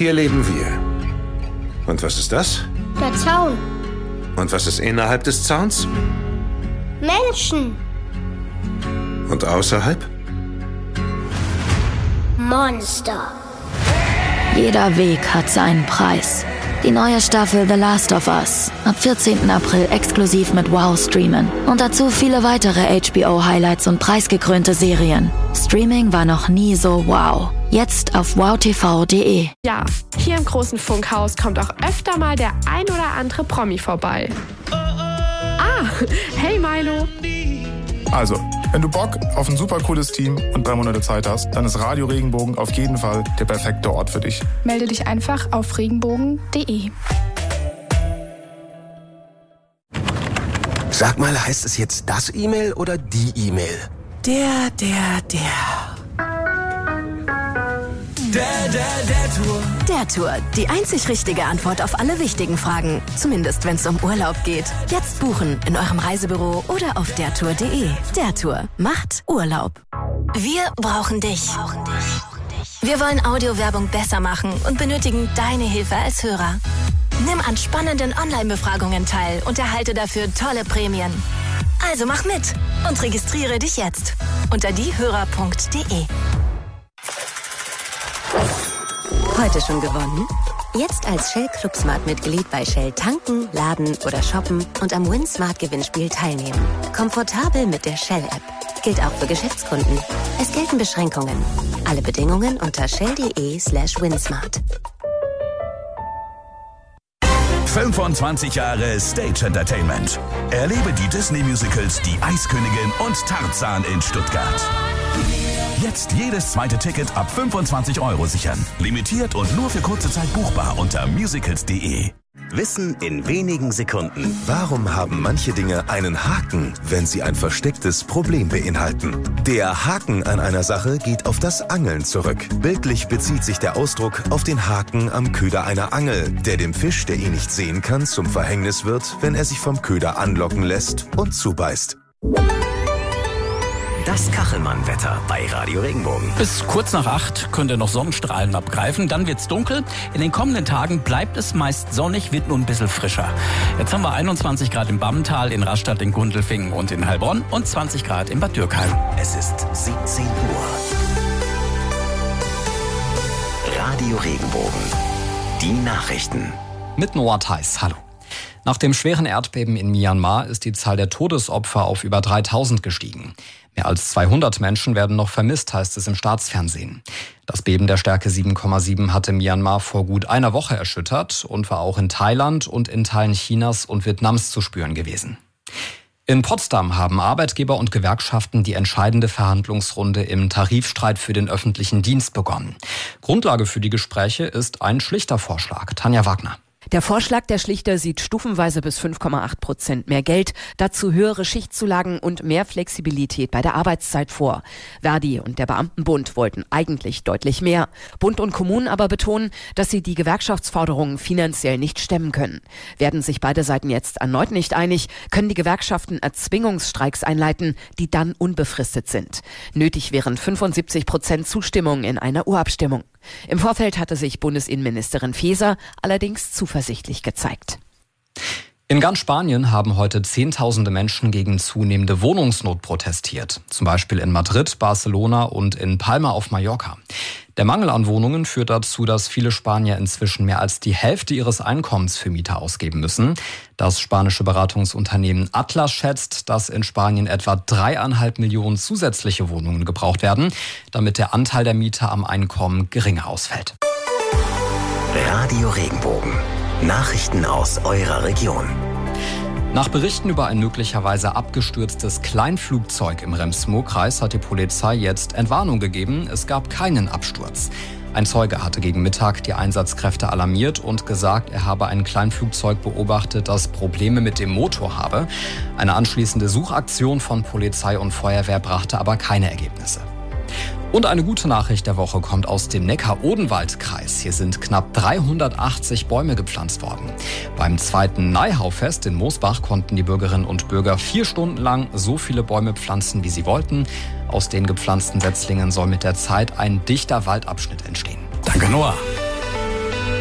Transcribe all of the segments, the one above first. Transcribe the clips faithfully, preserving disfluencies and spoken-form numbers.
Hier leben wir. Und was ist das? Der Zaun. Und was ist innerhalb des Zauns? Menschen. Und außerhalb? Monster. Jeder Weg hat seinen Preis. Die neue Staffel The Last of Us. Ab vierzehnten April exklusiv mit Wow streamen. Und dazu viele weitere H B O-Highlights und preisgekrönte Serien. Streaming war noch nie so wow. Jetzt auf wow t v punkt d e. Ja, hier im großen Funkhaus kommt auch öfter mal der ein oder andere Promi vorbei. Ah, hey Milo. Also, wenn du Bock auf ein super cooles Team und drei Monate Zeit hast, dann ist Radio Regenbogen auf jeden Fall der perfekte Ort für dich. Melde dich einfach auf regenbogen punkt d e. Sag mal, heißt es jetzt das E-Mail oder die E-Mail? Der, der, der. Der, der, der Tour. Der Tour. Die einzig richtige Antwort auf alle wichtigen Fragen. Zumindest, wenn es um Urlaub geht. Jetzt buchen in eurem Reisebüro oder auf der tour punkt d e. Der Tour macht Urlaub. Wir brauchen dich. Wir wollen Audiowerbung besser machen und benötigen deine Hilfe als Hörer. Nimm an spannenden Online-Befragungen teil und erhalte dafür tolle Prämien. Also mach mit und registriere dich jetzt unter diehörer punkt d e. Heute schon gewonnen? Jetzt als Shell Club Smart Mitglied bei Shell tanken, laden oder shoppen und am Win Smart Gewinnspiel teilnehmen. Komfortabel mit der Shell App. Gilt auch für Geschäftskunden. Es gelten Beschränkungen. Alle Bedingungen unter shell punkt d e slash winsmart. fünfundzwanzig Jahre Stage Entertainment. Erlebe die Disney-Musicals Die Eiskönigin und Tarzan in Stuttgart. Jetzt jedes zweite Ticket ab fünfundzwanzig Euro sichern. Limitiert und nur für kurze Zeit buchbar unter musicals punkt d e. Wissen in wenigen Sekunden. Warum haben manche Dinge einen Haken, wenn sie ein verstecktes Problem beinhalten? Der Haken an einer Sache geht auf das Angeln zurück. Bildlich bezieht sich der Ausdruck auf den Haken am Köder einer Angel, der dem Fisch, der ihn nicht sehen kann, zum Verhängnis wird, wenn er sich vom Köder anlocken lässt und zubeißt. Das Kachelmann-Wetter bei Radio Regenbogen. Bis kurz nach acht könnt ihr noch Sonnenstrahlen abgreifen. Dann wird's dunkel. In den kommenden Tagen bleibt es meist sonnig, wird nur ein bisschen frischer. Jetzt haben wir einundzwanzig Grad im Bammental, in Rastatt, in Gundelfingen und in Heilbronn und zwanzig Grad in Bad Dürkheim. Es ist siebzehn Uhr. Radio Regenbogen. Die Nachrichten. Mit Noah Theis. Hallo. Nach dem schweren Erdbeben in Myanmar ist die Zahl der Todesopfer auf über dreitausend gestiegen. Mehr als zweihundert Menschen werden noch vermisst, heißt es im Staatsfernsehen. Das Beben der Stärke sieben Komma sieben hatte Myanmar vor gut einer Woche erschüttert und war auch in Thailand und in Teilen Chinas und Vietnams zu spüren gewesen. In Potsdam haben Arbeitgeber und Gewerkschaften die entscheidende Verhandlungsrunde im Tarifstreit für den öffentlichen Dienst begonnen. Grundlage für die Gespräche ist ein schlichter Vorschlag. Tanja Wagner. Der Vorschlag der Schlichter sieht stufenweise bis fünf Komma acht Prozent mehr Geld, dazu höhere Schichtzulagen und mehr Flexibilität bei der Arbeitszeit vor. Verdi und der Beamtenbund wollten eigentlich deutlich mehr. Bund und Kommunen aber betonen, dass sie die Gewerkschaftsforderungen finanziell nicht stemmen können. Werden sich beide Seiten jetzt erneut nicht einig, können die Gewerkschaften Erzwingungsstreiks einleiten, die dann unbefristet sind. Nötig wären fünfundsiebzig Prozent Zustimmung in einer Urabstimmung. Im Vorfeld hatte sich Bundesinnenministerin Faeser allerdings zuversichtlich gezeigt. In ganz Spanien haben heute Zehntausende Menschen gegen zunehmende Wohnungsnot protestiert. Zum Beispiel in Madrid, Barcelona und in Palma auf Mallorca. Der Mangel an Wohnungen führt dazu, dass viele Spanier inzwischen mehr als die Hälfte ihres Einkommens für Miete ausgeben müssen. Das spanische Beratungsunternehmen Atlas schätzt, dass in Spanien etwa dreieinhalb Millionen zusätzliche Wohnungen gebraucht werden, damit der Anteil der Mieter am Einkommen geringer ausfällt. Radio Regenbogen. Nachrichten aus eurer Region. Nach Berichten über ein möglicherweise abgestürztes Kleinflugzeug im Rems-Murr-Kreis hat die Polizei jetzt Entwarnung gegeben. Es gab keinen Absturz. Ein Zeuge hatte gegen Mittag die Einsatzkräfte alarmiert und gesagt, er habe ein Kleinflugzeug beobachtet, das Probleme mit dem Motor habe. Eine anschließende Suchaktion von Polizei und Feuerwehr brachte aber keine Ergebnisse. Und eine gute Nachricht der Woche kommt aus dem Neckar-Odenwald-Kreis. Hier sind knapp dreihundertachtzig Bäume gepflanzt worden. Beim zweiten Neihau-Fest in Moosbach konnten die Bürgerinnen und Bürger vier Stunden lang so viele Bäume pflanzen, wie sie wollten. Aus den gepflanzten Setzlingen soll mit der Zeit ein dichter Waldabschnitt entstehen. Danke, Noah.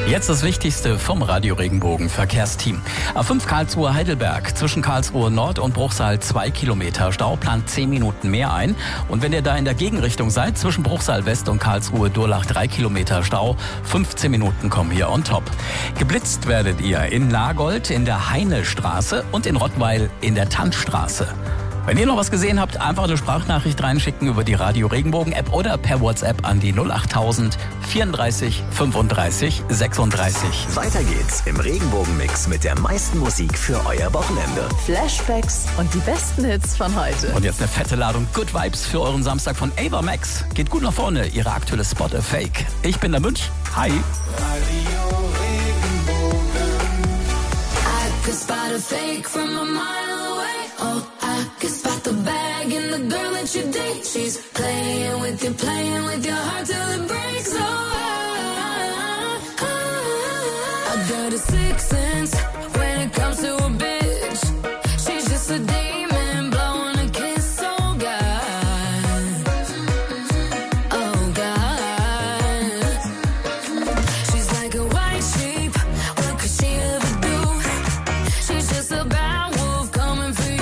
Jetzt das Wichtigste vom Radio Regenbogen Verkehrsteam. A fünf Karlsruhe Heidelberg, zwischen Karlsruhe Nord und Bruchsal zwei Kilometer Stau, plant zehn Minuten mehr ein. Und wenn ihr da in der Gegenrichtung seid, zwischen Bruchsal West und Karlsruhe Durlach drei Kilometer Stau, fünfzehn Minuten kommen hier on top. Geblitzt werdet ihr in Nagold in der Heinestraße und in Rottweil in der Tannstraße. Wenn ihr noch was gesehen habt, einfach eine Sprachnachricht reinschicken über die Radio Regenbogen App oder per WhatsApp an die null achttausend vierunddreißig fünfunddreißig sechsunddreißig. Weiter geht's im Regenbogen-Mix mit der meisten Musik für euer Wochenende. Flashbacks und die besten Hits von heute. Und jetzt eine fette Ladung Good Vibes für euren Samstag von Ava Max. Geht gut nach vorne, ihre aktuelle Spot a Fake. Ich bin der Münch. Hi. Radio Regenbogen. I could spot a fake from a mile away. Oh, I could spot the bag in the girl that you date. She's playing with you, playing with your heart till it breaks. Oh, I, I, I got a sixth sense when it comes to a bitch. She's just a demon blowing a kiss. Oh God, oh God. She's like a white sheep. What could she ever do? She's just a bad wolf coming for you.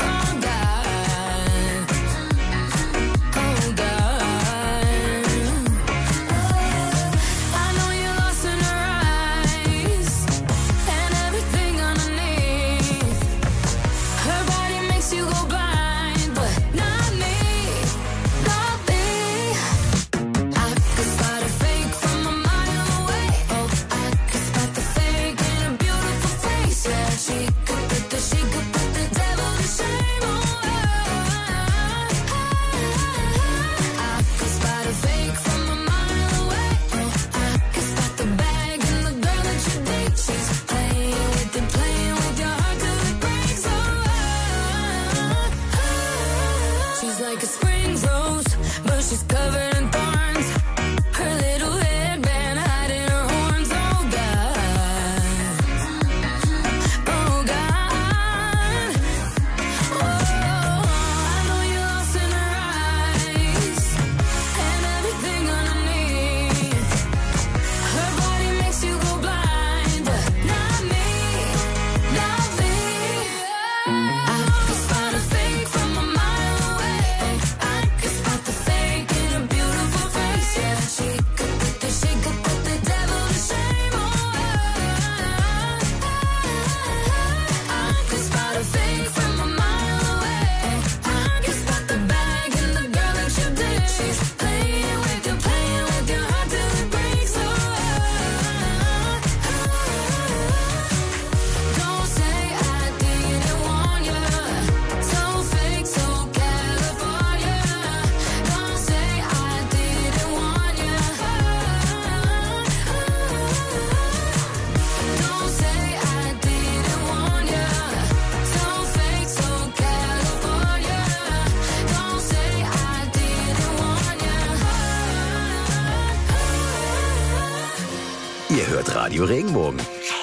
Ihr hört Radio Regenbogen.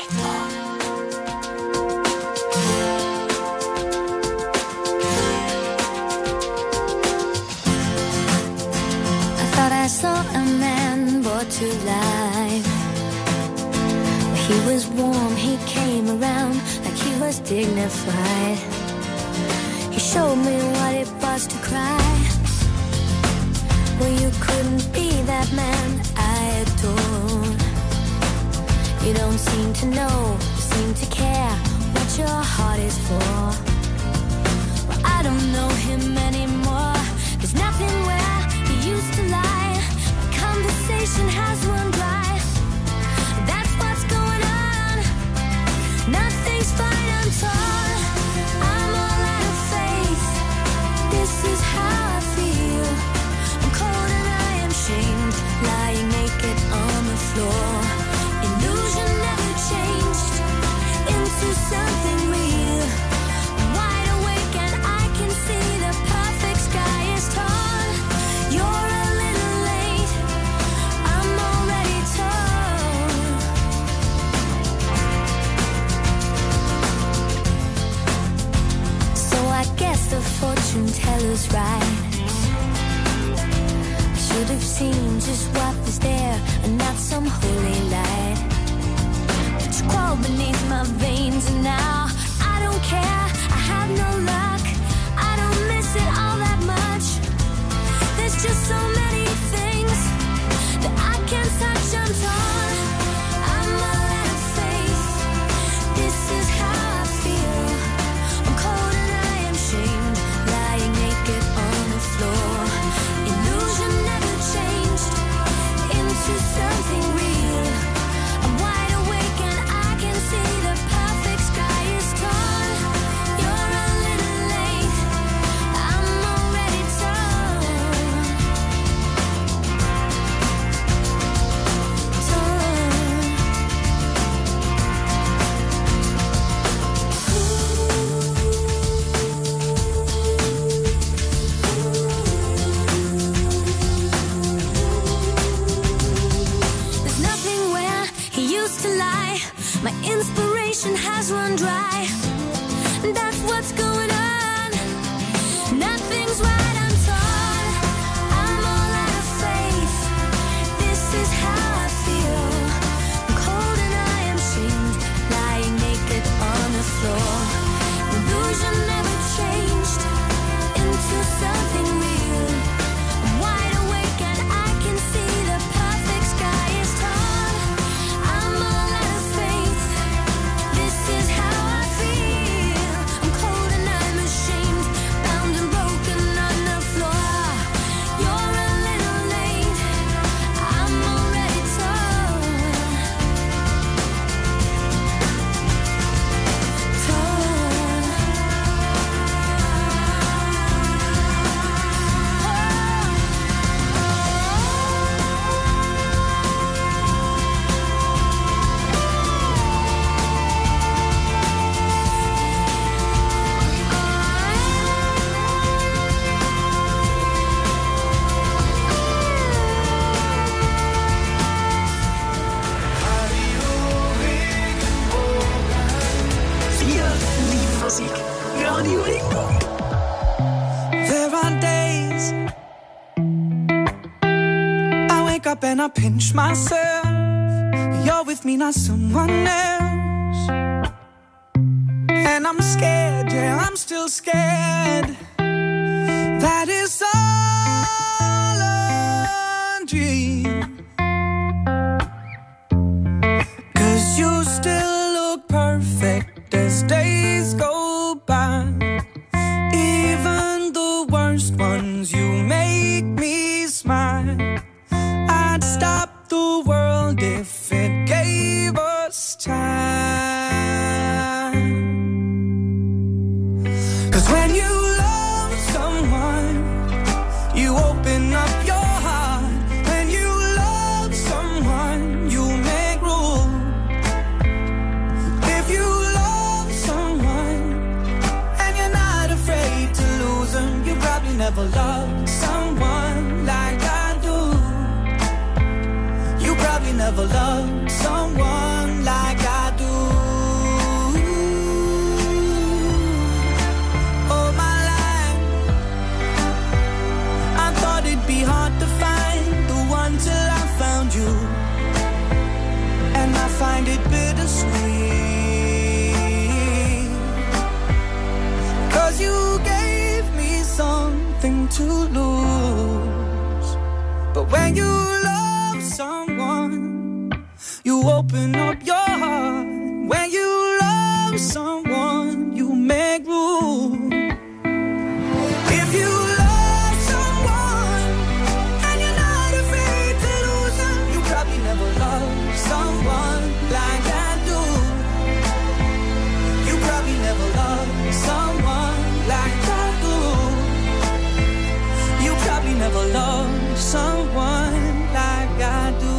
I thought I saw a man brought to life. He was warm, he came around like he was dignified. He showed me what it was to cry. Well, you couldn't be that man I adore. You don't seem to know, seem to care what your heart is for. Well, I don't know him anymore. There's nothing where he used to lie. My conversation has run dry. That's what's going on. Nothing's fine, I'm torn. I'm all out of faith. This is how I feel. I'm cold and I am shamed, lying naked on the floor. Illusion never changed into something real. I'm wide awake and I can see the perfect sky is torn. You're a little late. I'm all used to lie. My inspiration has run dry. That's what's going on. Nothing's right, I'm torn. I'm all out of faith. This is how I feel. I'm cold and I am shamed, lying naked on the floor. Illusion never changed into something real. I'm wide awake and I can see the perfect sky is torn. I'm all out of faith. This is how I feel. I'm cold and I'm ashamed, bound and broken on the floor. You're a little late. I'm already torn. Torn. Wir lieben Musik. Radio Regenbogen. There are days I wake up and I pinch myself. You're with me, not someone else. And I'm scared, yeah, I'm still scared. That is all a dream. 'Cause you still look perfect as days go by. Even the worst ones, you make me smile. I'd stop the world if it gave us time. 'Cause when you love someone, you open up your heart. When you love someone, you make room. If you love someone and you're not afraid to lose them, you probably never loved someone like I do. You probably never loved someone like I do. All my life I thought it'd be hard to find the one till I found you. And I find it bittersweet. 'Cause you gave me something to lose. But when you love someone, you open up your heart. When you love someone, you make room. If you love someone and you're not afraid to lose them, you probably never loved someone like I do. You probably never loved someone like I do. You probably never loved someone like I do.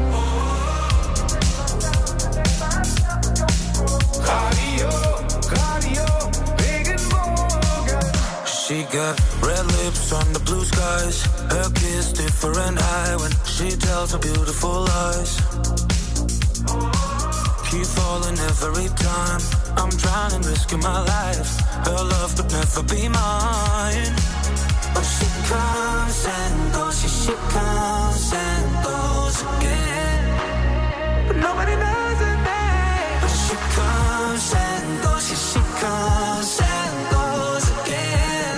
Radio, Radio, Regenbogen. She got red lips on the blue skies. Her kiss different eye when she tells her beautiful lies. Keep falling every time. I'm trying and risking my life. Her love could never be mine. But she comes and goes, she, she comes and goes again. But nobody knows her name. But she comes and goes, she, she comes and goes again.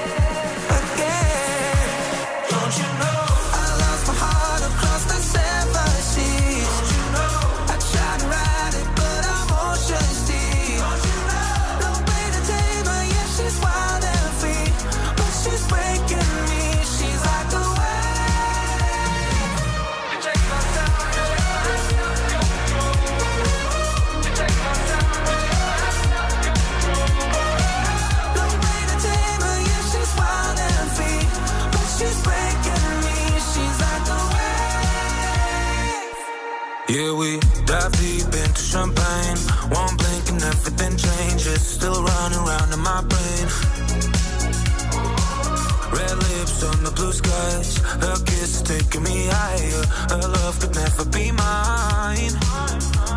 Again. Don't you know I lost my heart across the seven seas? Don't you know I tried to ride it, but I'm ocean's deep. Don't you know no way to tame her, yeah, she's wild and free. But she's breaking me, she's like a wave. You take my time, you take my time. No way to tame her, yeah, she's wild and free. But she's breaking me, she's like a wave. Yeah, we dive deep into champagne. One blink and everything changes. Still running around in my brain. Red lips on the blue skies. Her kiss is taking me higher. Her love could never be mine.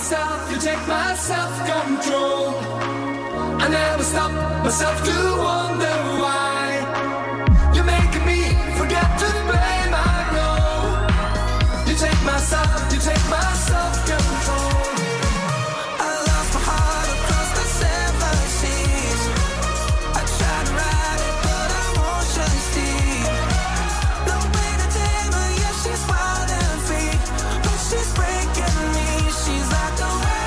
myself, you take my self-control. I never stop myself to wonder why you're making me forget to play my role. You take my self, you take my self-control. I lost my heart across the seven seas. I tried to ride it, but emotions deep. No way to tame her, yeah, she's wild and free. But she's breaking me, she's like a wave.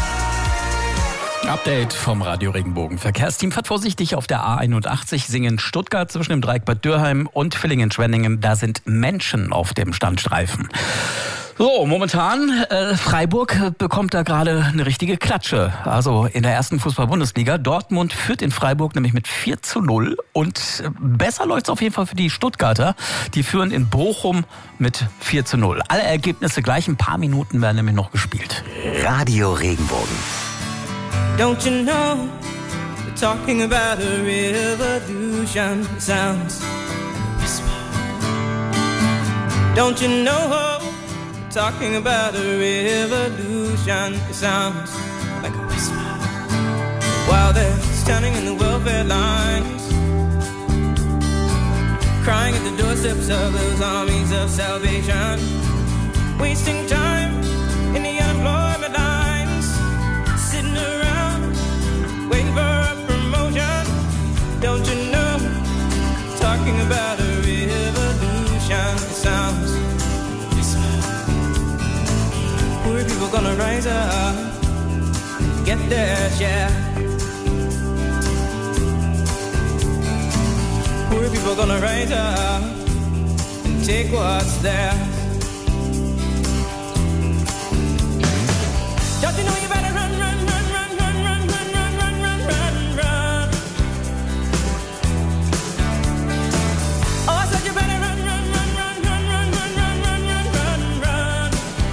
Update vom Radio Regenbogen. Verkehrsteam fährt vorsichtig auf der A einundachtzig Singen Stuttgart zwischen dem Dreieck Bad Dürheim und Villingen-Schwenningen. Da sind Menschen auf dem Standstreifen. So, momentan, äh, Freiburg bekommt da gerade eine richtige Klatsche. Also in der ersten Fußball-Bundesliga. Dortmund führt in Freiburg nämlich mit vier zu null. Und besser läuft's auf jeden Fall für die Stuttgarter. Die führen in Bochum mit vier zu null. Alle Ergebnisse gleich, ein paar Minuten werden nämlich noch gespielt. Radio Regenbogen. Don't you know, we're talking about a revolution. It sounds like a whisper. Don't you know, we're talking about a revolution. It sounds like a whisper. While they're standing in the welfare lines, crying at the doorsteps of those armies of salvation, wasting time in the unemployment lines, sitting around waiting for a promotion. Don't you know, talking about a revolution. It sounds poor people gonna rise up and get their share. Poor people gonna rise up and take what's theirs. Don't you know you better run, run, run, run, run, run, run, run, run, run, run, run. Oh, I said you better run, run, run, run, run, run, run, run, run, run, run, run.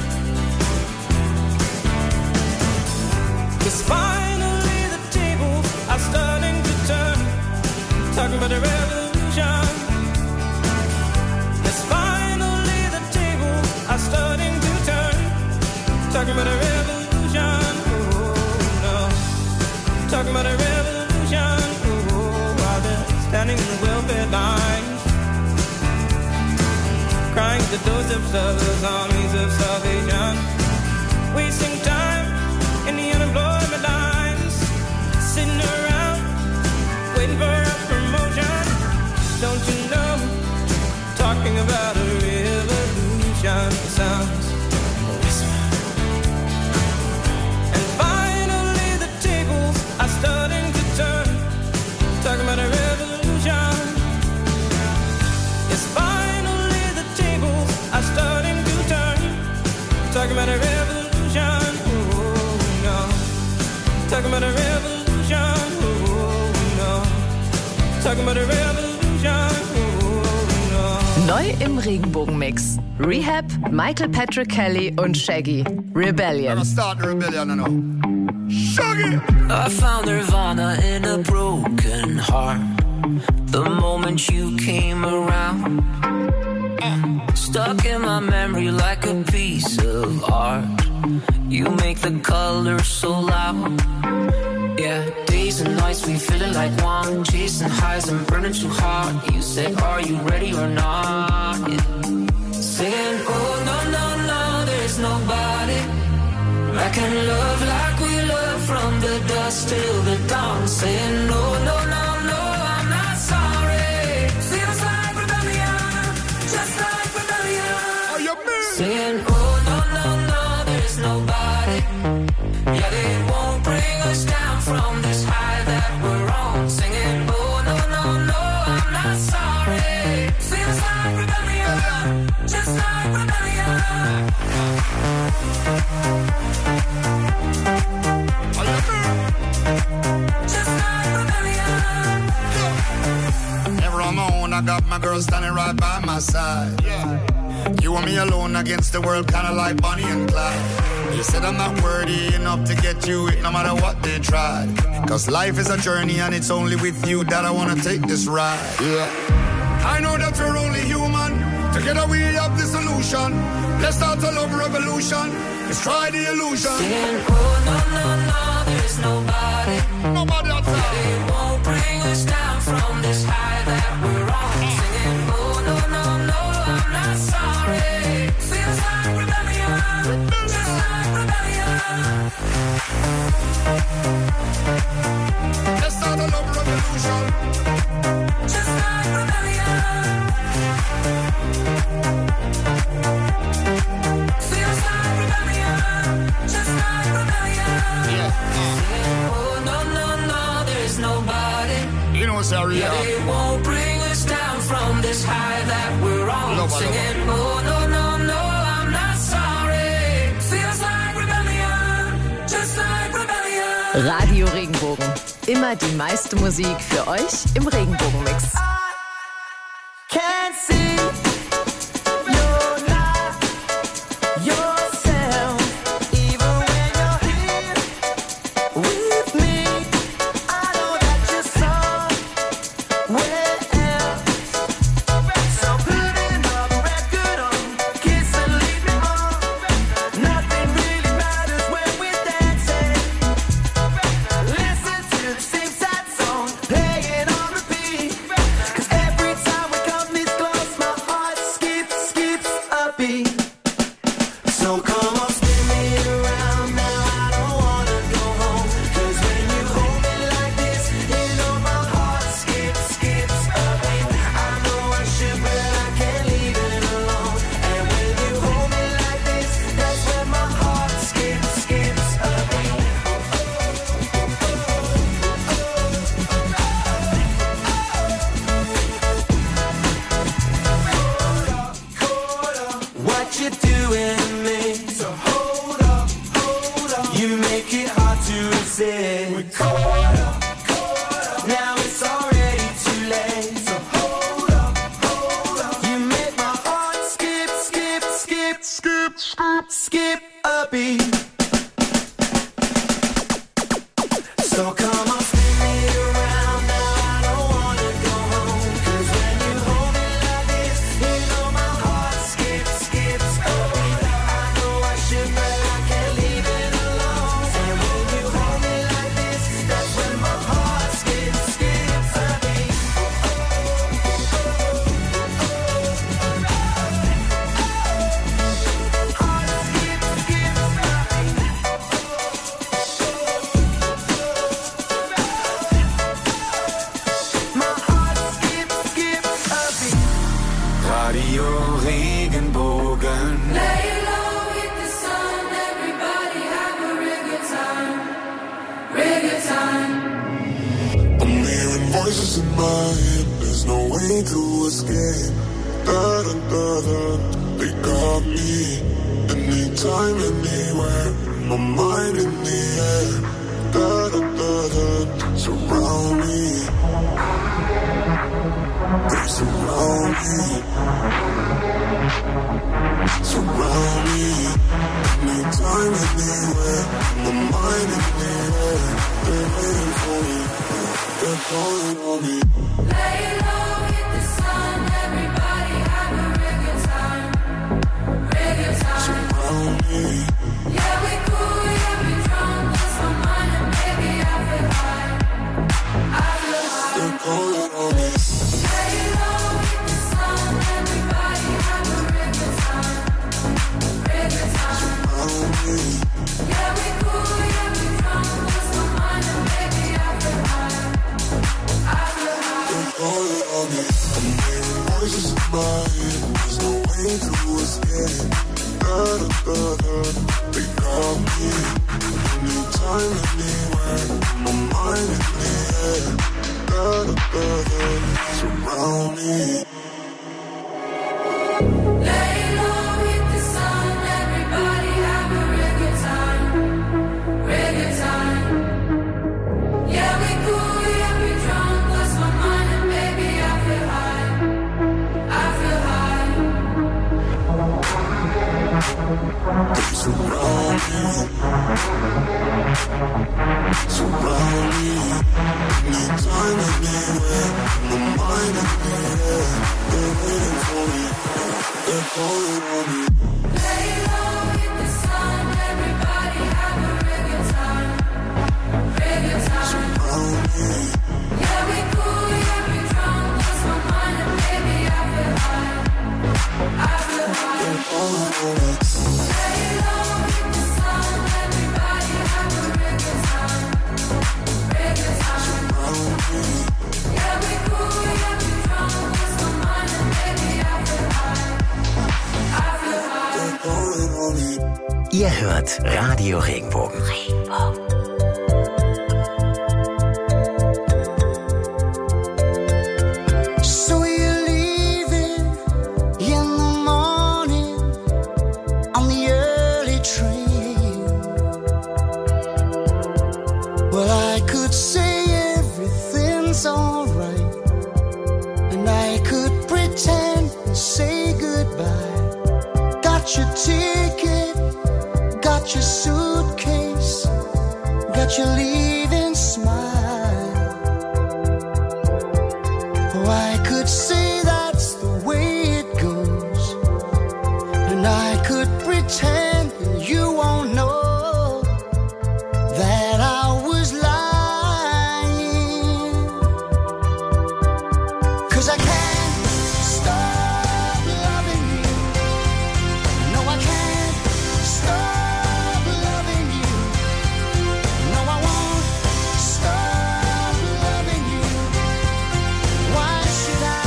'Cause finally the tables are starting to turn. Talking about the revolution. 'Cause finally the tables are starting to turn. Talking about a revolution. Talking about a revolution, oh, while they're standing in the welfare lines, crying at the doorsteps of those armies of salvation, wasting time in the unemployment lines, sitting around waiting for a promotion. Don't you know, talking about a revolution sounds a whisper. And finally the tables are starting to turn. Talking about a revolution. Yes, finally the tables are starting to turn. Talking about a revolution. Oh no. Talking about a revolution. Oh no. Talking about a revolution. Oh no. Neu im Regenbogenmix. Rehab, Michael Patrick Kelly und Shaggy. Rebellion. Start the rebellion, I know. Shaggy! I found Nirvana in a broken heart the moment you came around. Stuck in my memory like a piece of art. You make the colors so loud. Yeah, days and nights we feeling like one. Chasing highs and burning too hard. You said, are you ready or not? Yeah. Saying, oh no, no, no, there's nobody I can love like we love from the dusk till the dawn. Saying no, no, no, no, I'm not sorry. Feels like rebellion, just like rebellion. Are you mean? Saying oh, no, no, no, there's nobody. Yeah, they won't bring us down from this high that we're on. Singing oh, no, no, no, I'm not sorry. Feels like rebellion, just like rebellion. I got my girl standing right by my side. Yeah. You and me alone against the world, kinda like Bonnie and Clyde. You said I'm not worthy enough to get you it, no matter what they tried. Cause life is a journey and it's only with you that I wanna take this ride. Yeah. I know that you're only human. Together we have the solution. Let's start a love revolution. Let's try the illusion. Singing, oh no, no, no, there's nobody. Nobody outside. They won't bring us down from this high that we're on. Singing, oh no, no, no, I'm not sorry. Feels like rebellion, just like rebellion. Let's start a love revolution. Just like rebellion. Feels like rebellion, just like rebellion. Yeah. Singing, oh no, no, no, there's nobody. You know, sorry, yeah. They won't bring us down from this high that we're on. Nobody. Singing, oh no, no, no, I'm not sorry. Feels like rebellion, just like rebellion. Radio Regenbogen. Immer die meiste Musik für euch im Regenbogenmix. Can't see you're not yourself, even when you're here with me. I know that you're somewhere else. So put another record on, kiss and leave me on. Nothing really matters when we're dancing. Listen to the same sad song, play it on repeat. 'Cause every time we come this close, my heart skips, skips a beat. So come on, spin me around now, I don't wanna go home. 'Cause when you hold me like this, you know my heart skips, skips a beat. I know I should, but I can't leave it alone. And when you hold me like this, that's when my heart skips, skips a beat. What you doing to me? So hold up, hold up. You make it hard to resist. We're caught up, caught up. Now it's already too late. So hold up, hold up. You make my heart skip, skip, skip, skip, skip, skip a beat. So come on, spin me around now, I don't wanna go home. 'Cause when you hold me like this, you know my heart skips, skips a beat. I know I should, but I can't leave it alone. And when you hold me like this, that's when my heart skips, skips a beat. Radio Regenbogen. Lay low, hit the sun, everybody have a real good time, real good time. I'm hearing voices in my head, there's no way to escape. Da da da da, they got me. Anytime, anywhere, my mind in the air. Da da da da, surround me. They surround me. Surround me. Anytime, anywhere, my mind in the air. They're waiting for me. They're calling on me. Lay low, hit the sun, everybody have a real good time, real good time. Surround me. Yeah, we cool, yeah, we drunk, lost my mind and baby I feel high, I feel high. They're calling on me. Lay low, hit the sun, everybody have a real good time, real good time. Surround me. Yeah, we cool, yeah, we drunk, lost my mind and baby I feel high, I feel high. They're calling on me. I'm hearing voices in my head, there's no way to escape. Da da da da, they got me. Anytime, anywhere, my mind in the air. Da da da da, surround me. Lay low, hit the sun, everybody have a real good time, real good time. Yeah, we cool, yeah, we drunk, lost my mind and baby I feel high, I feel high. They surround me. Surround me. Anytime, anywhere, my mind in the air. They're waiting for me. Ihr hört Radio Regenbogen. Regenbogen. So you're leaving in the morning on the early train. Well, I could say everything's alright, and I could pretend and say goodbye. Got your ticket, got your suitcase, got your leaving smile. Oh, I could say that's the way it goes, and I could pretend and you won't know that I was lying. 'Cause I can't stop loving you. No, I can't stop loving you. No, I won't stop loving you. Why should I?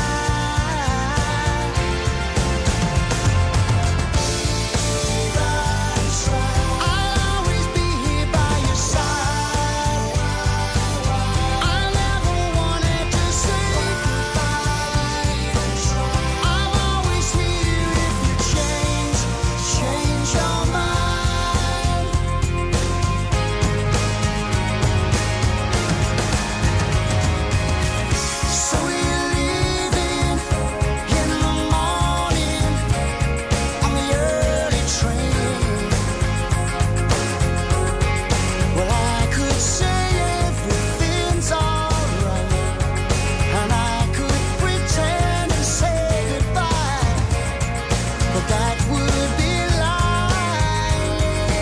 I'll always be here by your side. I never wanted to say goodbye. I'm always here if you change, change your mind. So you're leaving in the morning on the early train. Well, I could say everything's alright, and I could pretend and say goodbye, but that would be lying.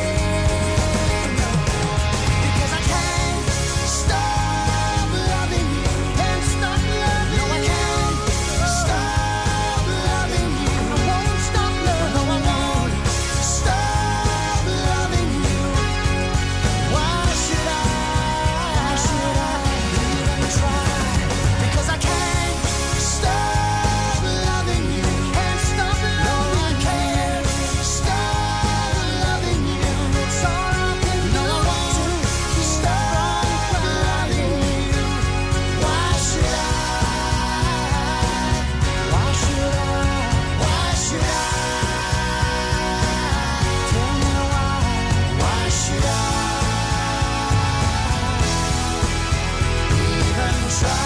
Because I can't stop loving you, can't stop loving you. No, I can't stop loving you. I won't stop loving you. No, I won't stop loving you. Why should I? Why should I even try? Because I can't stop loving you. Can't stop loving you. No, I can't stop loving you. It's all I can do. No, I won't stop loving you. Why should I? Why should I? Why should I? Tell me why. Why should I even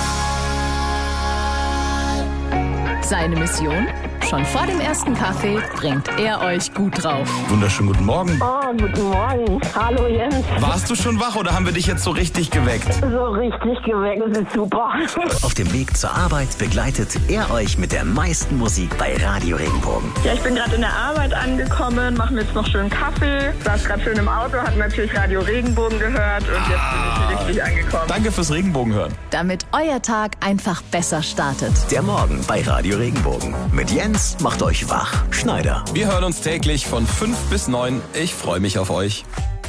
try? Seine Mission? Schon vor dem ersten Kaffee bringt er euch gut drauf. Wunderschönen guten Morgen. Oh, guten Morgen. Hallo Jens. Warst du schon wach oder haben wir dich jetzt so richtig geweckt? So richtig geweckt, das ist super. Auf dem Weg zur Arbeit begleitet er euch mit der meisten Musik bei Radio Regenbogen. Ja, ich bin gerade in der Arbeit angekommen, mache mir jetzt noch schön Kaffee, saß gerade schön im Auto, hat natürlich Radio Regenbogen gehört und jetzt bin ich hier richtig angekommen. Danke fürs Regenbogen hören. Damit euer Tag einfach besser startet. Der Morgen bei Radio Regenbogen. Mit Jens macht euch wach. Schneider. Wir hören uns täglich von fünf bis neun. Ich freue mich auf euch.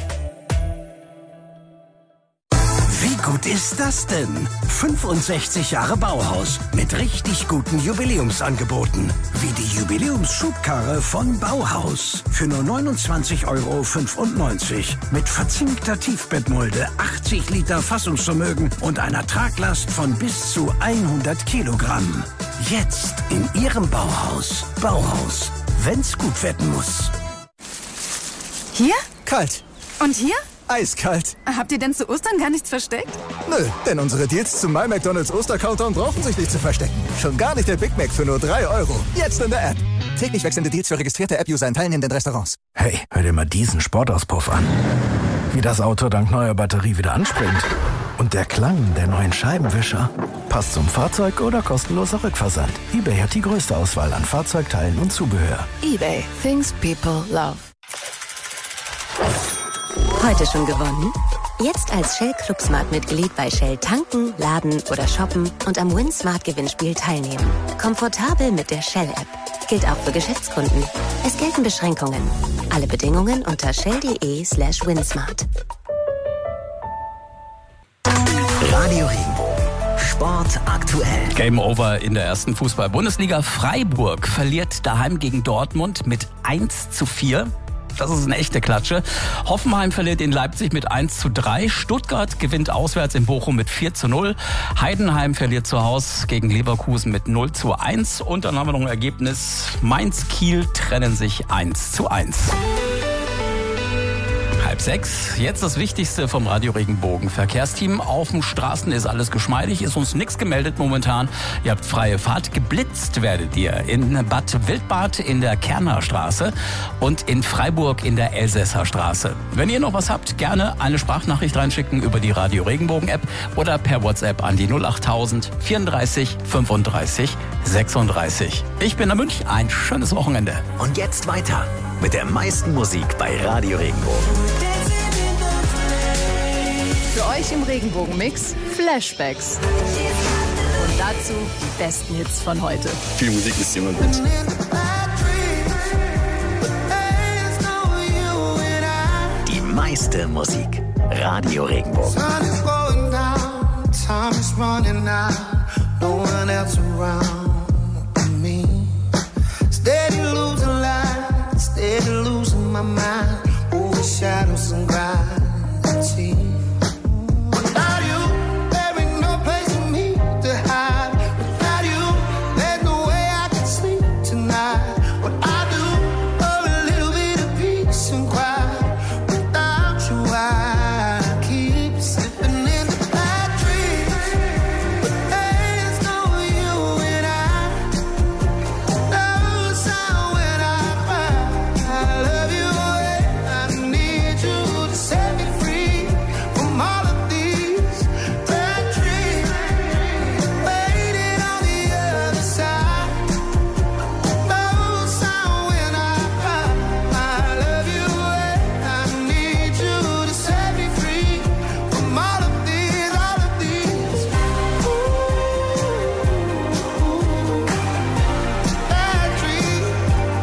Wie gut ist das denn? fünfundsechzig Jahre Bauhaus mit richtig guten Jubiläumsangeboten. Wie die Jubiläumsschubkarre von Bauhaus. Für nur neunundzwanzig Euro fünfundneunzig. Mit verzinkter Tiefbettmulde, achtzig Liter Fassungsvermögen und einer Traglast von bis zu hundert Kilogramm. Jetzt in Ihrem Bauhaus. Bauhaus. Wenn's gut werden muss. Hier? Kalt. Und hier? Eiskalt. Habt ihr denn zu Ostern gar nichts versteckt? Nö, denn unsere Deals zum My McDonald's Oster-Countdown brauchen sich nicht zu verstecken. Schon gar nicht der Big Mac für nur drei Euro. Jetzt in der App. Täglich wechselnde Deals für registrierte App-User in teilnehmenden Restaurants. Hey, hör dir mal diesen Sportauspuff an. Wie das Auto dank neuer Batterie wieder anspringt. Und der Klang der neuen Scheibenwischer passt zum Fahrzeug oder kostenloser Rückversand. eBay hat die größte Auswahl an Fahrzeugteilen und Zubehör. eBay. Things people love. Heute schon gewonnen? Jetzt als Shell Clubsmart-Mitglied bei Shell tanken, laden oder shoppen und am Win-Smart-Gewinnspiel teilnehmen. Komfortabel mit der Shell-App. Gilt auch für Geschäftskunden. Es gelten Beschränkungen. Alle Bedingungen unter shell.de slash winsmart. Radio Regenbogen. Sport aktuell. Game over in der ersten Fußball-Bundesliga. Freiburg verliert daheim gegen Dortmund mit eins zu vier. Das ist eine echte Klatsche. Hoffenheim verliert in Leipzig mit eins zu drei. Stuttgart gewinnt auswärts in Bochum mit vier zu null. Heidenheim verliert zu Hause gegen Leverkusen mit null zu eins. Und dann haben wir noch ein Ergebnis. Mainz-Kiel trennen sich eins zu eins. Halb sechs. Jetzt das Wichtigste vom Radio Regenbogen Verkehrsteam. Auf den Straßen ist alles geschmeidig, ist uns nichts gemeldet momentan. Ihr habt freie Fahrt. Geblitzt werdet ihr in Bad Wildbad in der Kerner Straße und in Freiburg in der Elsässer Straße. Wenn ihr noch was habt, gerne eine Sprachnachricht reinschicken über die Radio Regenbogen App oder per WhatsApp an die null acht tausend vierunddreißig fünfunddreißig sechsunddreißig. Ich bin der Münch. Ein schönes Wochenende. Und jetzt weiter mit der meisten Musik bei Radio Regenbogen. Für euch im Regenbogen-Mix Flashbacks. Und dazu die besten Hits von heute. Viel Musik ist immer gut. Die meiste Musik. Radio Regenbogen. Steady losing my mind over shadows and gravity. Without you, there ain't no place for me to hide. Without you, there's no way I can sleep tonight. What I do for a little bit of peace and quiet. Without you, I keep slipping into bad dreams. But there's no you and I. No sound when I cry. I love you and I need you to set me free from all of these bad dreams. Waiting on the other side. No sound when I cry. I love you and I need you to set me free from all of these, all of these. Ooh, bad dreams.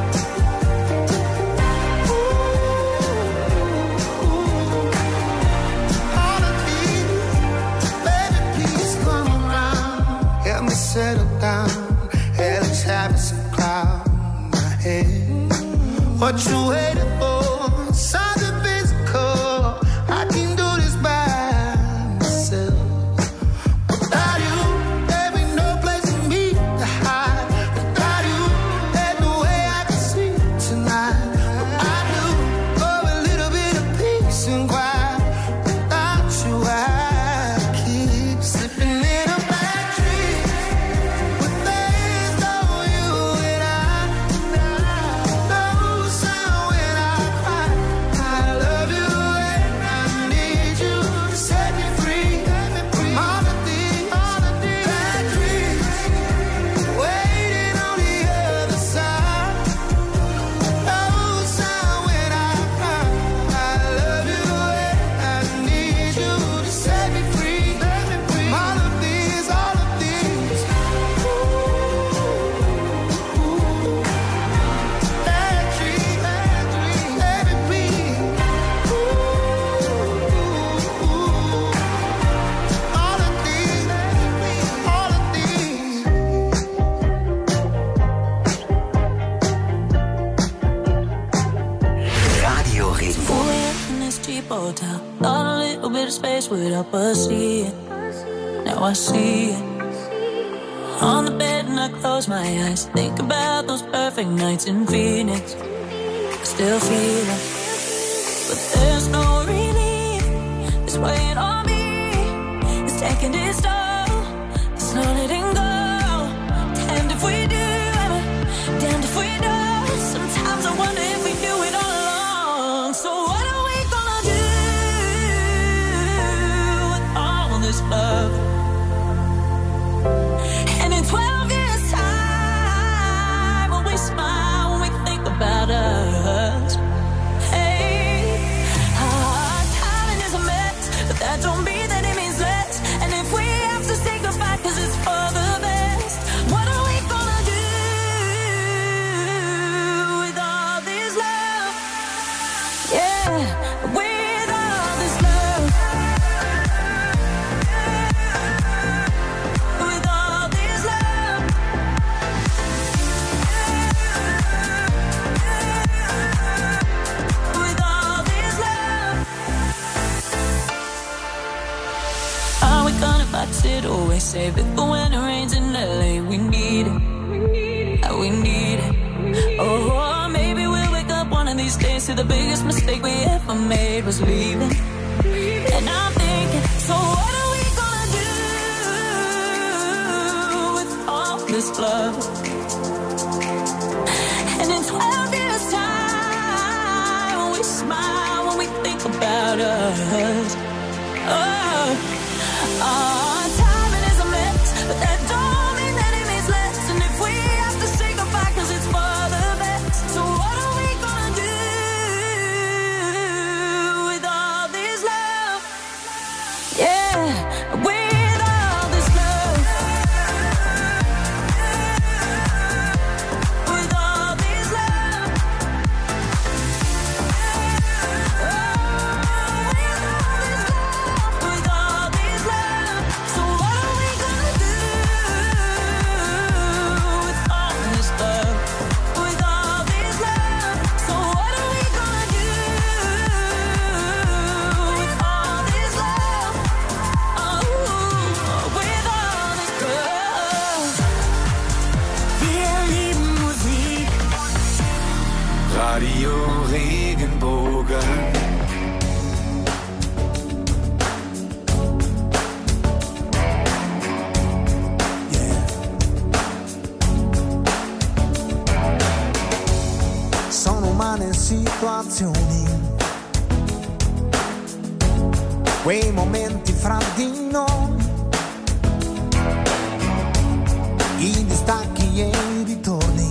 All of these, baby, please come around. Help me settle down. Hellish habits and cloud my head. What you waiting for? Something physical. I can do this by myself. Without you, there ain't no place for me to hide. Without you, there's no way I can sleep tonight. What I do for a little bit of peace and quiet. Without you, I keep slipping in a bad dream. But there's no you and I. No sound when I cry. I love you and I need you to set me free from all of these, all of these bad dreams. Waiting on the other side. No sound when I cry. I love you and I need you to set me free from all of these, all of these. Ooh, bad dreams, bad dreams, baby, please. Ooh, all of these, all of these. Radio Regenbogen. We're in this cheap hotel. Thought a little bit of space would help us see it. Now I see it. On the bed and I close my eyes. Think about those perfect nights in Phoenix. I still feel it. But there's no relief. It's weighing on me. It's taking its toll. It's not letting go. Damned if we do ever. Damned if we don't. Sometimes I wonder if we do it all along. So what are we gonna do with all this they save it for when it rains in L A. We need it, we need it. Oh, maybe we'll wake up one of these days to the biggest mistake we ever made was leaving. And I'm thinking, so what are we gonna do with all this love? And in twelve years time, we smile when we think about us. Oh, oh, timing is a mess, but that don't mean that it means less. And if we have to say goodbye, cause it's for the best. So what are we gonna do with all this love? Yeah, with all this love. With all this love. With all this love. So what are we gonna do with all this love? With all this love. So what are we gonna do with all this love? Oh, with all this love. Wir lieben Musik. Radio Regenbogen. Sono umane situazioni, quei momenti fra di noi, i distacchi e i ritorni,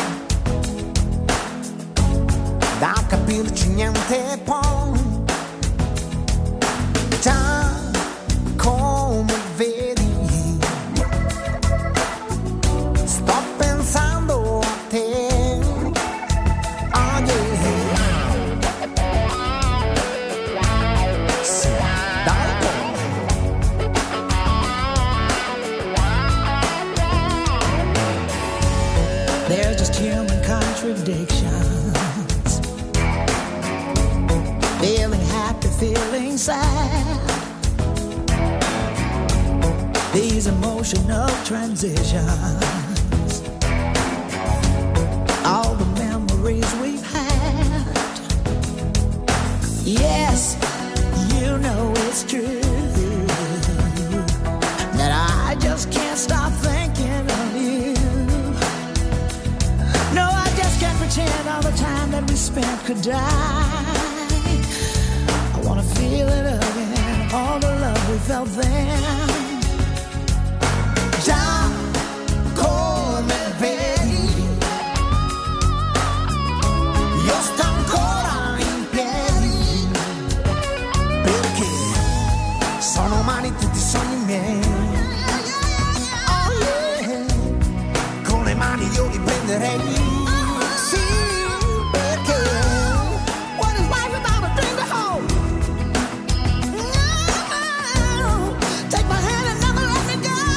da capirci niente poi, già come vedi, sto pensando a te. They're just human contradictions. Feeling happy, feeling sad. These emotional transitions. All the memories we've had. Yes, you know it's true that I just can't stop thinking of you. No, I just can't pretend all the time that we spent could die. I wanna feel it again, all the love we felt then. Già come vedi, io sto ancora in piedi, perché sono umani tutti i sogni miei. Oh yeah, con le mani io li prenderei. Sì, perché what is life without a thing to hold? No, take my hand and never let me go.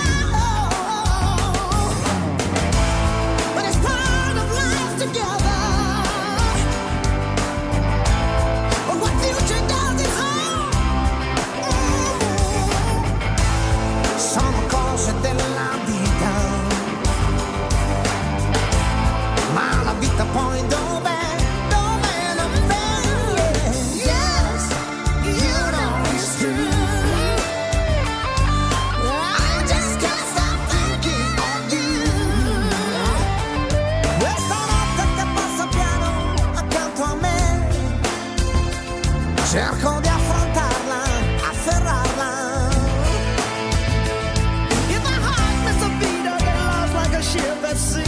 But it's part of life together. But what future does it hold? Sono cose della vita, ma la vita poi dov'è? Dov'è? Dov'è? Yes, you know it's true. I just can't stop thinking of you. Questa notte che passa piano accanto a me, cerco di affrontarla, afferrarla. If my heart missed a beat, I get lost like a ship at sea.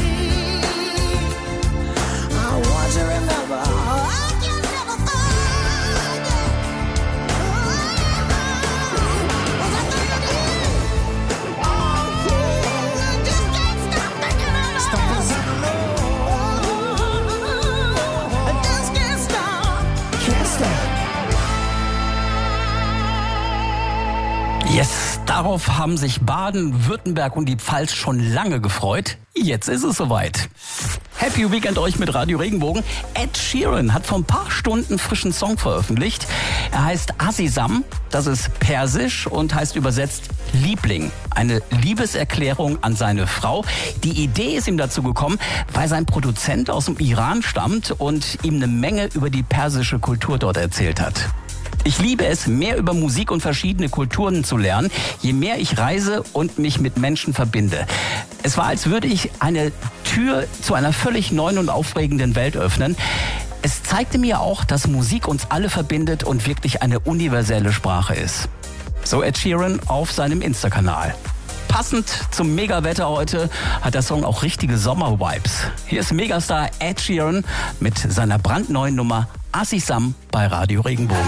I want to remember, I can never forget. Was I thinking of you? Oh, yeah, I just can't stop thinking of you. Sto pensando, I just can't stop, can't stop. Yes, darauf haben sich Baden-Württemberg und die Pfalz schon lange gefreut. Jetzt ist es soweit. Happy Weekend euch mit Radio Regenbogen. Ed Sheeran hat vor ein paar Stunden einen frischen Song veröffentlicht. Er heißt Azizam, das ist persisch und heißt übersetzt Liebling. Eine Liebeserklärung an seine Frau. Die Idee ist ihm dazu gekommen, weil sein Produzent aus dem Iran stammt und ihm eine Menge über die persische Kultur dort erzählt hat. Ich liebe es, mehr über Musik und verschiedene Kulturen zu lernen, je mehr ich reise und mich mit Menschen verbinde. Es war, als würde ich eine Tür zu einer völlig neuen und aufregenden Welt öffnen. Es zeigte mir auch, dass Musik uns alle verbindet und wirklich eine universelle Sprache ist. So Ed Sheeran auf seinem Insta-Kanal. Passend zum Megawetter heute hat der Song auch richtige Sommer-Vibes. Hier ist Megastar Ed Sheeran mit seiner brandneuen Nummer Azizam bei Radio Regenbogen.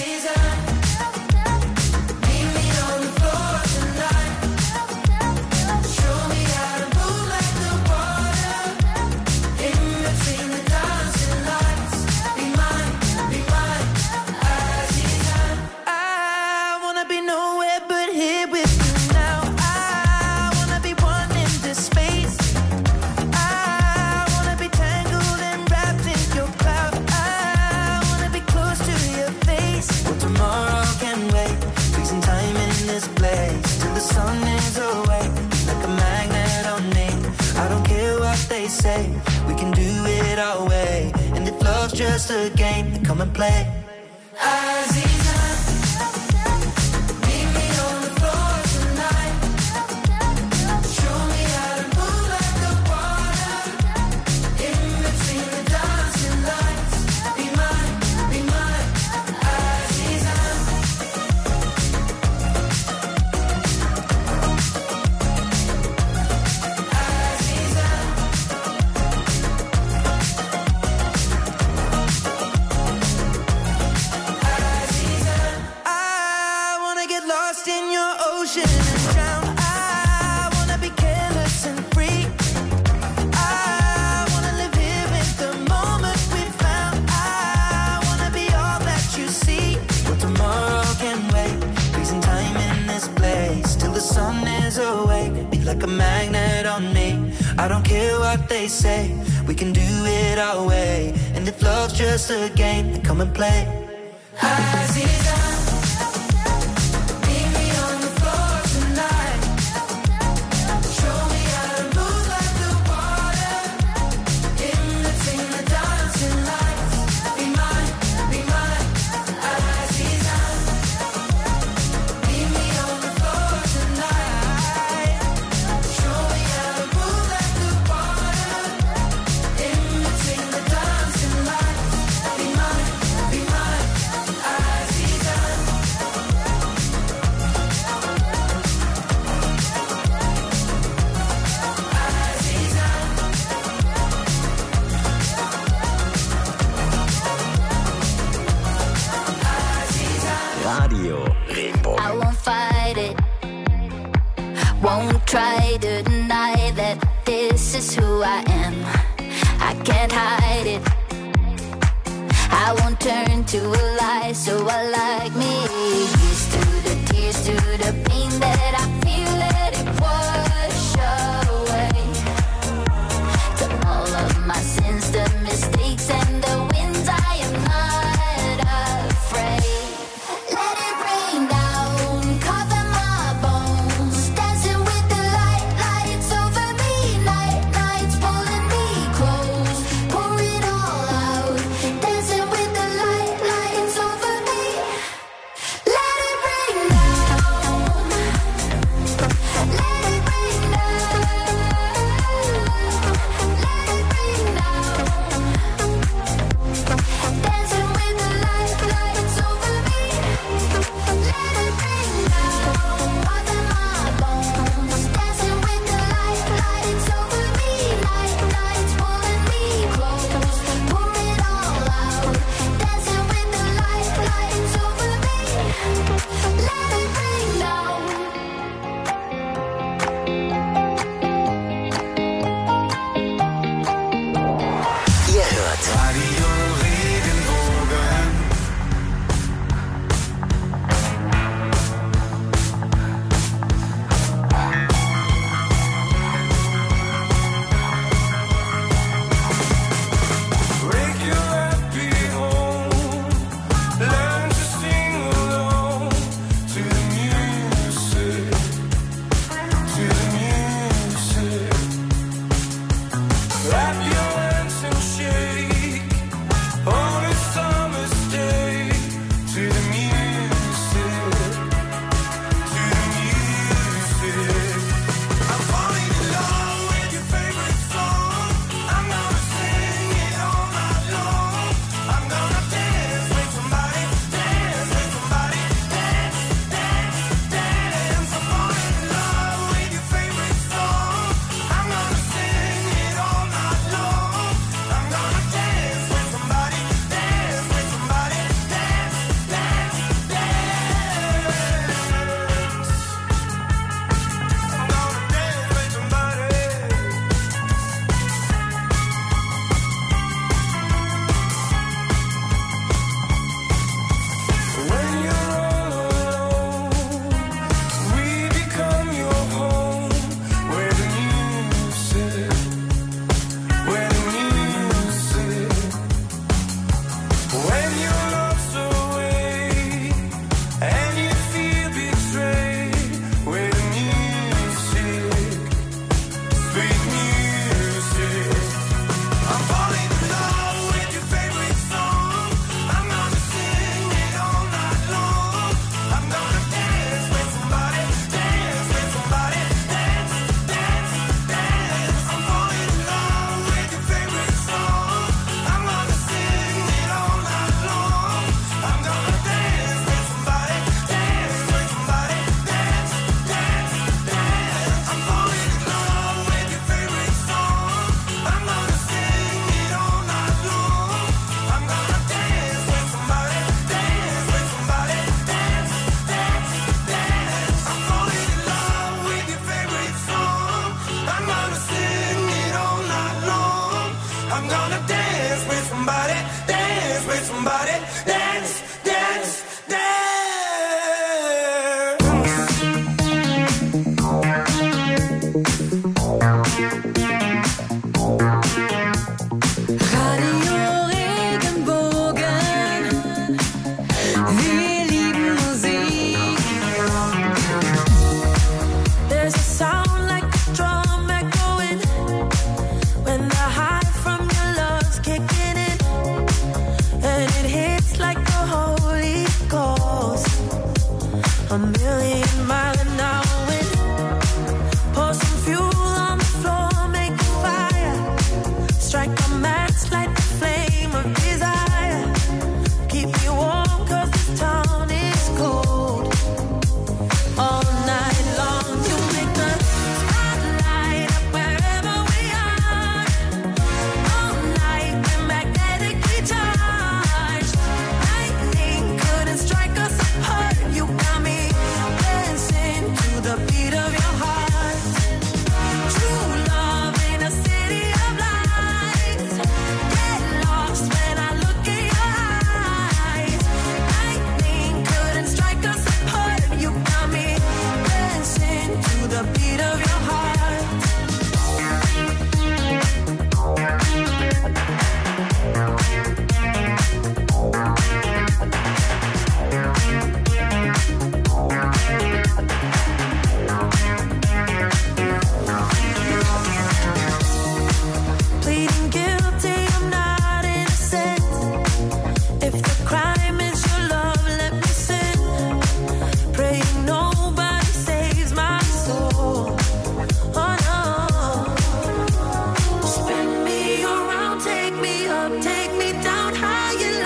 Say we can do it our way, and if love's just a game, then come and play. Azizan, meet me on the floor tonight. Show me how to move like the water. In between the dancing lights, be mine, be mine, Azizan. Like a magnet on me. I don't care what they say, we can do it our way. And if love's just a game, then come and play. Azizan, meet me on the floor tonight. Show me how to move like the water. In between the dancing lights, be mine, be mine, Azizan. Meet me on the floor tonight. Show me how to move like the water. In between the dancing lights, be mine, be mine, Azizan. Radio Regenbogen. I won't fight it. Won't try to deny that this is who I am. I can't hide it. I won't turn to a lie, so I like me. Here's to the tears, to the pain that I feel, let it wash away. To all of my sins, the mistakes and the wins, I am not afraid. Let it rain down, cover my bones. Dancing with the light, lights over me. Night, nights pulling me close. Pour it all out. Dancing with the light, lights over me. Let it rain down. Let it rain down. Let it rain down. Dancing with the light, lights over me. Let it rain down, cover my bones. Dancing with the light, lights over me. Night, nights pulling me close. Pour it all out. Dancing with the light, lights over me. Let it rain down. Ihr hört Radio Regenbogen. dance with somebody, dance with somebody, dance, dance, dance. A million mile an hour wind. Pour some fuel on the floor, make a fire. Strike a match, light the flame of desire. Keep me warm cause this town is cold. All night long you make the spotlight up wherever we are. All night we're magnetically charged. Lightning couldn't strike us apart. You got me to the beat of your heart. True love in a city of lights. Get lost when I look in your eyes. Lightning couldn't strike us apart. You got me dancing to the beat of your heart. Pleading guilty, I'm not innocent. If the crime is your love, let me sin. Praying nobody saves my soul. Oh no. Spin me around, take me up, take me down high and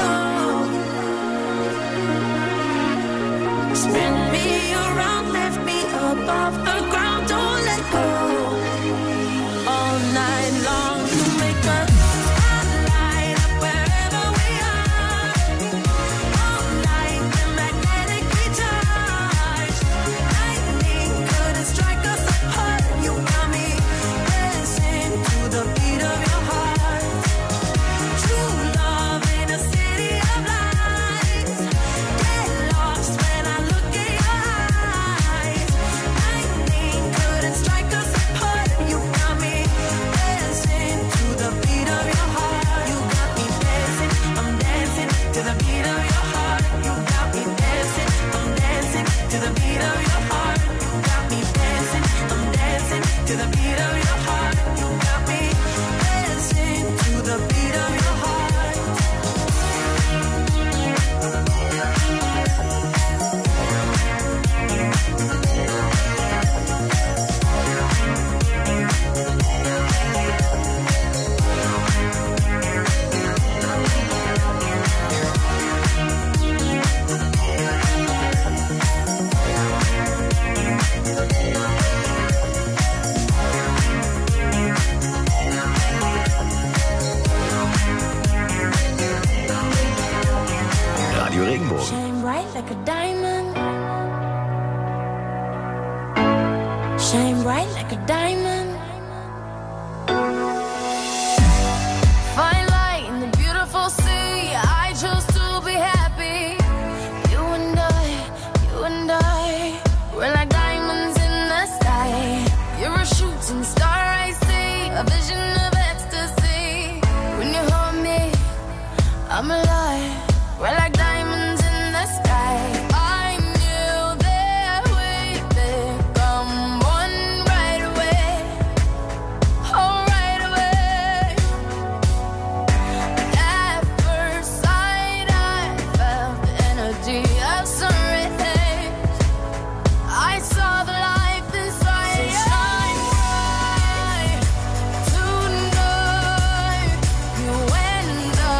low. Spin me around, lift me up off the ground, don't let go. All night long you make the spotlight up wherever we are. All night we're magnetically charged. Lightning couldn't strike us apart. You got me dancing to the beat of your heart. True love in a city of lights. Get lost when I look in your eyes. Lightning couldn't strike us apart. You got me dancing to the beat of your heart. You got me dancing, I'm dancing to the beat of your heart. You got me dancing, I'm dancing to the beat of your heart. You got me dancing, I'm dancing to the beat of your heart. You got me dancing to the beat of your heart. Radio Regenbogen. Shine bright like a diamond. Shine bright like a diamond. Fine light in the beautiful sea. I chose to be happy. You and I, you and I, we're like diamonds in the sky. You're a shooting star, I see, a vision of ecstasy. When you hold me, I'm alive. We're like diamonds in the sky. I knew that we'd become one right away. Oh, right away. At first sight, I felt the energy of sun rays. I saw the life inside. So shine bright tonight. You and I.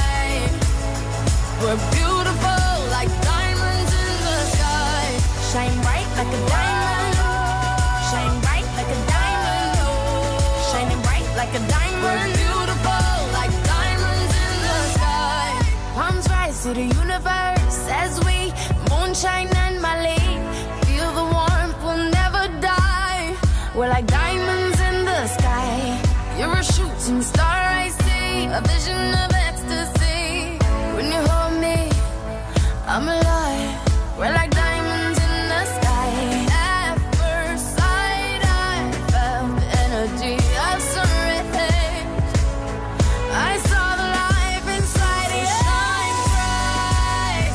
We're beautiful like diamonds in the sky. Shine bright like a diamond. Shine bright like a diamond. Shining bright like a diamond. We're beautiful like diamonds in the sky. Palms rise to the universe as we moonshine and Mali. Feel the warmth, we'll never die. We're like diamonds in the sky. You're a shooting star, I see. A a vision of ecstasy. When you hold me, I'm alive. We're like diamonds in the sky. At first sight, I felt the energy of sunrise. I saw the life inside you. Shine bright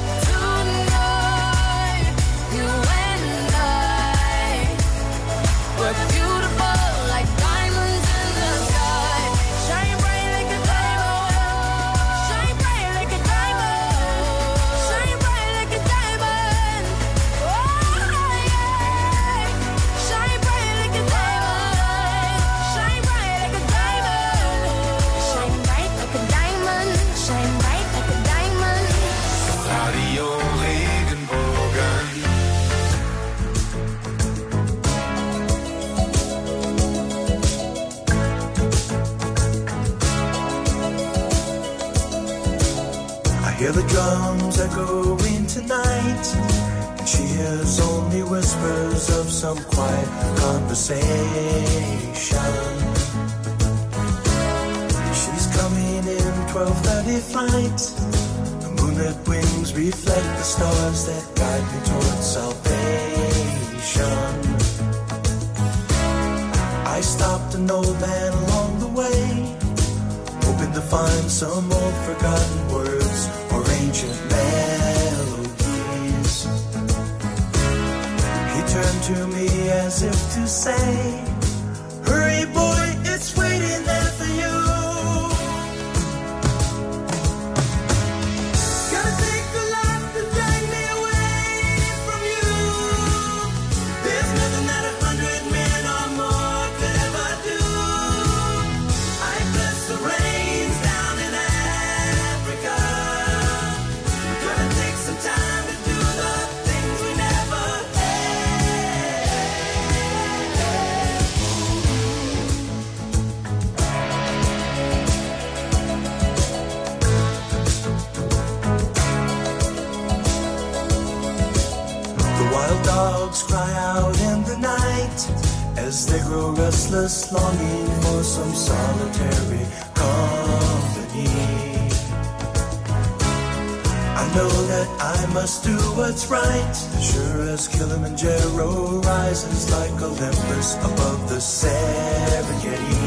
tonight. You and I were beautiful like diamonds in the sky. Shine bright like a diamond. Shine bright like a diamond. Shine bright like a diamond. Oh yeah. Shine bright like a diamond. Shine bright like a diamond. Shine bright like a diamond. Shine bright like a diamond. Radio Regenbogen. I hear the drums echoing tonight, and she hears only whispers of some quiet conversation. She's coming in twelve thirty flight. The moonlit wings reflect the stars that guide me towards salvation. I stopped an old man along the way, hoping to find some old forgotten words or ancient melodies. He turned to me as if to say, hurry boy, it's waiting there for you. Gotta take a lot to drag me away from you. There's nothing that a hundred men or more could ever do. I bless the rains down in Africa. We're gonna take some time to do the things we never The wild dogs cry out in the night as they grow restless, longing for some solitary company. I know that I must do what's right, sure as Kilimanjaro rises like Olympus above the Serengeti.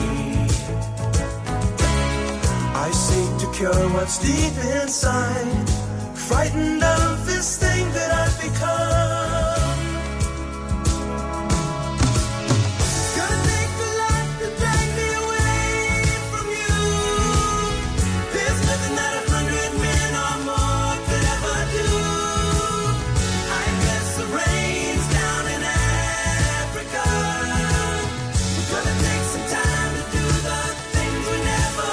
I seek to cure what's deep inside, frightened of this thing that I've become. Gonna take a lot to drag me away from you. There's nothing that a hundred men or more could ever do. I bless the rains down in Africa. We're gonna take some time to do the things we never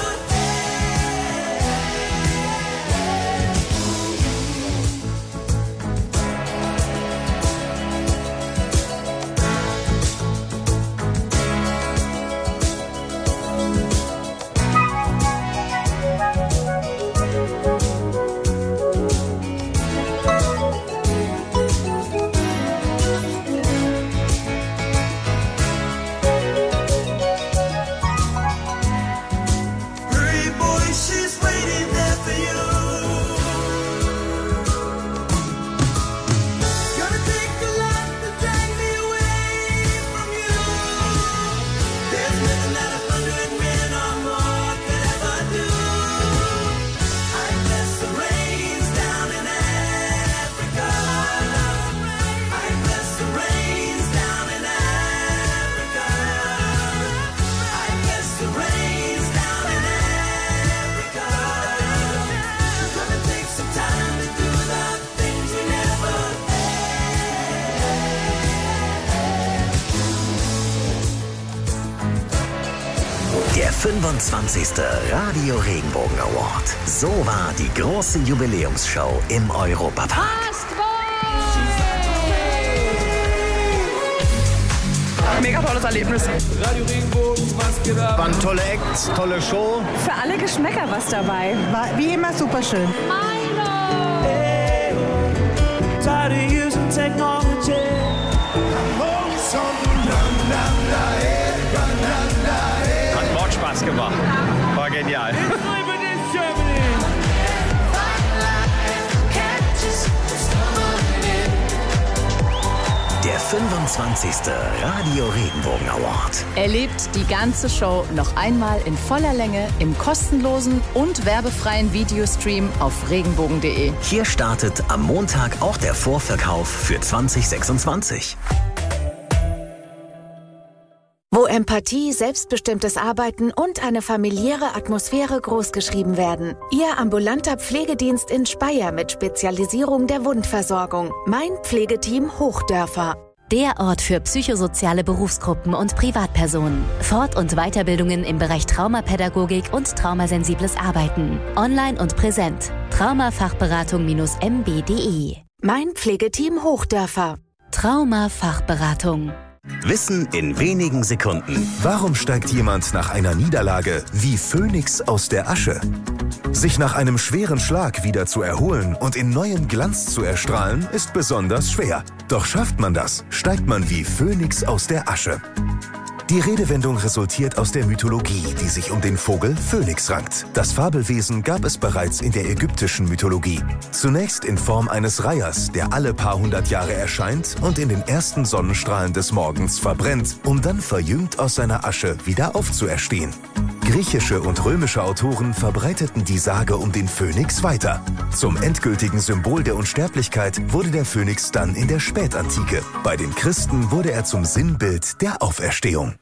Hurry, boy, she's waiting there for you. Gonna take a lot to drag me away from you. There's nothing that a hundred men or more could ever do. I bless the rains down in Africa. I bless the rains down in Africa. I bless the rains down in Africa. We're gonna take some time to do the things we never Der fünfundzwanzigste Radio Regenbogen Award. So war die große Jubiläumsshow im Europapark. Mega tolles Erlebnis. Radio Regenbogen, was geht ab? Waren tolle Acts, tolle Show. Für alle Geschmäcker was dabei. War wie immer super schön. Hey, tired of using technology. Hat Mordspaß gemacht. War genial. Der fünfundzwanzigste Radio Regenbogen Award. Erlebt die ganze Show noch einmal in voller Länge im kostenlosen und werbefreien Videostream auf regenbogen punkt de. Hier startet am Montag auch der Vorverkauf für zwanzig sechsundzwanzig. Wo Empathie, selbstbestimmtes Arbeiten und eine familiäre Atmosphäre großgeschrieben werden. Ihr ambulanter Pflegedienst in Speyer mit Spezialisierung der Wundversorgung. Mein Pflegeteam Hochdörfer. Der Ort für psychosoziale Berufsgruppen und Privatpersonen. Fort- und Weiterbildungen im Bereich Traumapädagogik und traumasensibles Arbeiten. Online und präsent. Traumafachberatung-m b punkt de. Mein Pflegeteam Hochdörfer. Traumafachberatung. Wissen in wenigen Sekunden. Warum steigt jemand nach einer Niederlage wie Phönix aus der Asche? Sich nach einem schweren Schlag wieder zu erholen und in neuem Glanz zu erstrahlen, ist besonders schwer. Doch schafft man das, steigt man wie Phönix aus der Asche. Die Redewendung resultiert aus der Mythologie, die sich um den Vogel Phönix rankt. Das Fabelwesen gab es bereits in der ägyptischen Mythologie. Zunächst in Form eines Reihers, der alle paar hundert Jahre erscheint und in den ersten Sonnenstrahlen des Morgens verbrennt, um dann verjüngt aus seiner Asche wieder aufzuerstehen. Griechische und römische Autoren verbreiteten die Sage um den Phönix weiter. Zum endgültigen Symbol der Unsterblichkeit wurde der Phönix dann in der Spätantike. Bei den Christen wurde er zum Sinnbild der Auferstehung.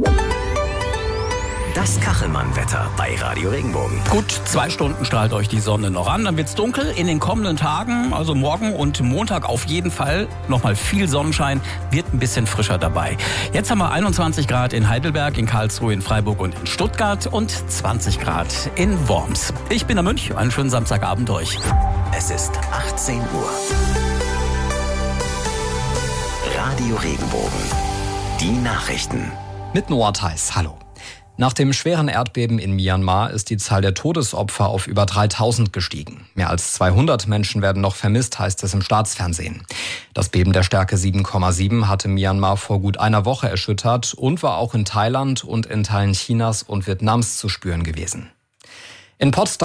Das Kachelmann-Wetter bei Radio Regenbogen. Gut, zwei Stunden strahlt euch die Sonne noch an, dann wird's dunkel. In den kommenden Tagen, also morgen und Montag auf jeden Fall, nochmal viel Sonnenschein, wird ein bisschen frischer dabei. Jetzt haben wir einundzwanzig Grad in Heidelberg, in Karlsruhe, in Freiburg und in Stuttgart und zwanzig Grad in Worms. Ich bin der Münch, einen schönen Samstagabend euch. Es ist achtzehn Uhr. Radio Regenbogen. Die Nachrichten. Mit Noah Theis, hallo. Nach dem schweren Erdbeben in Myanmar ist die Zahl der Todesopfer auf über dreitausend gestiegen. Mehr als zweihundert Menschen werden noch vermisst, heißt es im Staatsfernsehen. Das Beben der Stärke sieben Komma sieben hatte Myanmar vor gut einer Woche erschüttert und war auch in Thailand und in Teilen Chinas und Vietnams zu spüren gewesen. In Potsdam